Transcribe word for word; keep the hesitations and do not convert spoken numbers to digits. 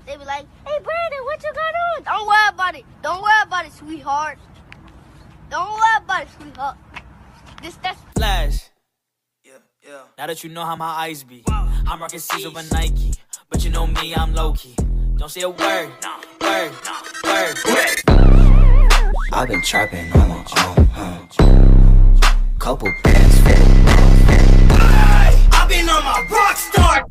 they be like, hey, Brandon, what you got on? Don't worry about it. Don't worry about it, sweetheart. Don't worry about it, sweetheart. This, that's... Flash. Yeah, yeah. Now that you know how my eyes be, I'm rocking Caesar with Nike. But you know me, I'm low-key. Don't say a word, word, word, word. I've been trapping on my own, huh? Couple bands for the road. I've been on my rock star.